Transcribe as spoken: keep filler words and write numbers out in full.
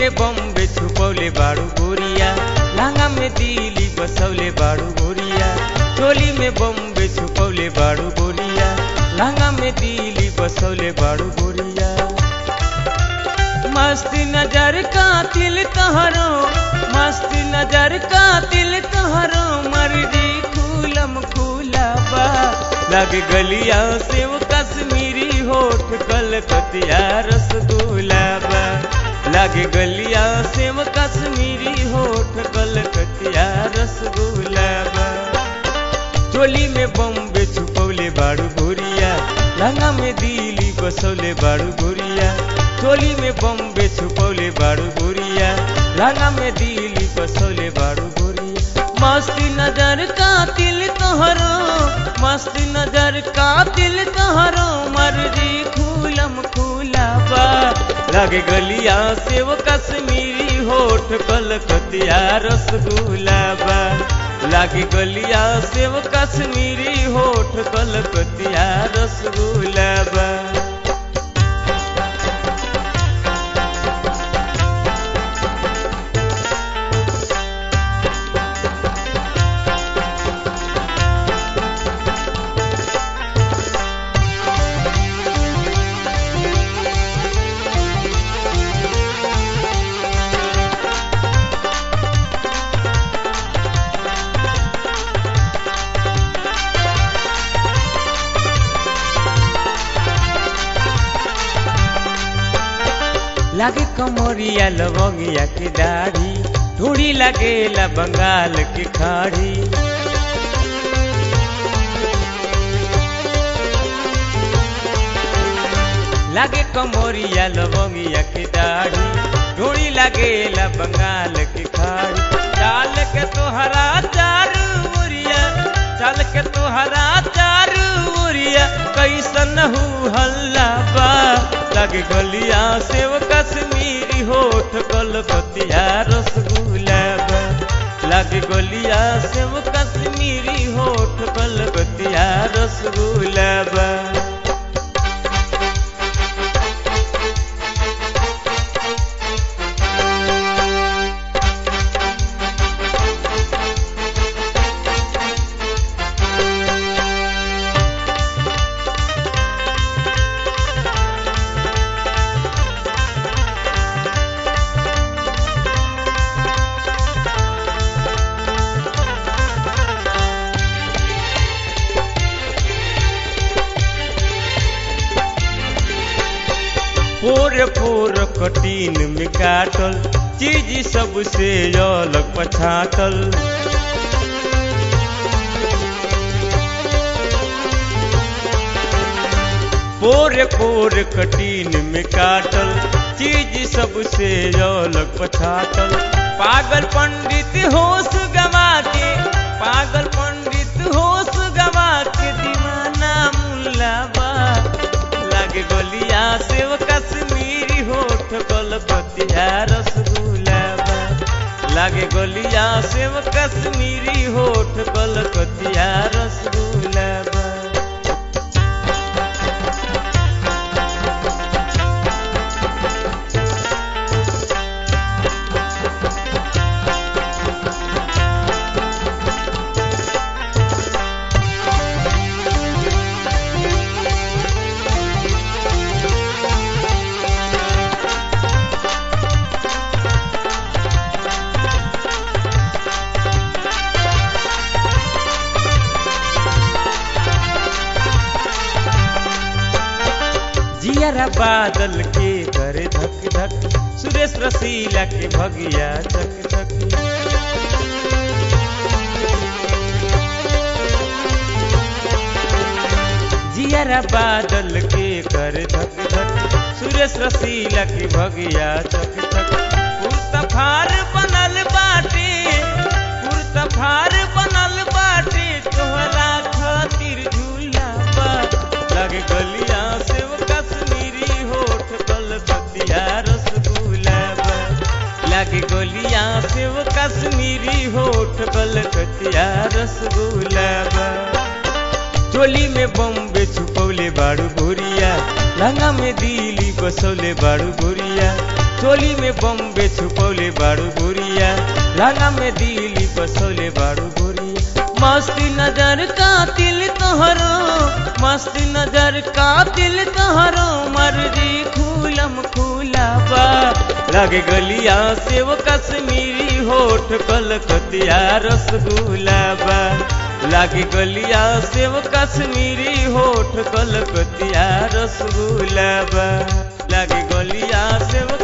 में बम्बे छुपौले बाड़ू गोरिया लहंगा में दिली बसौले बाड़ू गोरिया चोली में बम्बे छुपौले बाड़ू गोरिया लहंगा में दिली बसौले बाड़ू गोरिया मस्त नजर का तिल तोहरो मस्त नजर का तिल तोहरो मर्जी खूलम खूला बा लग गलिया से वो कश्मीरी होठ कलकतिया रसगुल्ला बा लग गलिया से वो कश्मीरी होठ कलकतिया रसगुल्ला बा चोली में बम्बे छुपौले बाड़ू गोरिया लहंगा में दिली बसौले बाड़ू गोरिया चोली में बम्बे छुपौले बाड़ू गोरिया लहंगा में दिली बसौले बाड़ू गोरिया मस्त नजर का तिल तोहरो मस्त नजर का तिल तोहरो मर्जी खूलम खूला बा लगे गलिया से वो कश्मीरी होठ कलकतिया रसगुल्ला बा लगे गलिया से वो कश्मीरी होठ कलकतिया रसगुल्ला बा लागे कमरिया लवंगिया की दाढ़ी ढूढ़ी लगेला बंगाल की खाड़ी लागे कमरिया लवंगिया की दाढ़ी ढूढ़ी लगेला बंगाल की खाड़ी चाल के तोहरा चारू उरिया चाल के तोहरा चारू उरिया कैसन हु हल्ला बा लगे गलिया से वो कश्मीरी होठ कलकतिया रसगुल्ला बा लगे गलिया से वो कश्मीरी होठ कलकतिया रसगुल्ला बा पोर पोर कटीन में काटल चीज सबसे अलग पछाटल पोर पोर कटीन में काटल चीज सबसे अलग पछाटल पागल पंडित होश गवा के पागल पंडित होश गवा के दीवाना मुल्ला बा लगे गलिया से वो कश्मीरी होठ कलकतिया रसगुल्ला बा लगे गलिया से वो कश्मीरी होठ कलकतिया रसगुल्ला बा जियारा बादल के करे धक धक सुरेश रसीला के भगिया चक चक जियारा बादल के करे धक धक सुरेश रसीला के भगिया चक चक पुरतफार बनल बाटे पुरतफार बनल बाटे तोहरा खातिर झूला बा लगे गलिया से वो कश्मीरी होठ कलकतिया रसगुल्ला बा लगे गलिया से वो कश्मीरी होठ कलकतिया रसगुल्ला बा चोली में बम्बे छुपौले बाड़ू गोरिया लहंगा में दिली बसौले बाड़ू गोरिया चोली में बम्बे छुपौले बाड़ू गोरिया लांगा में दिली बसौले बाड़ू गोरिया मस्ती नजर का तिल तोहरो मस्ती नजर का तिल तोहरो मर्जी खूलम खूला बा लागे गलिया सेव कश्मीरी होठ कलकतिया रसगुल्ला बा लागे गलिया सेव कश्मीरी होठ कलकतिया रसगुल्ला बा लागे गलिया सेव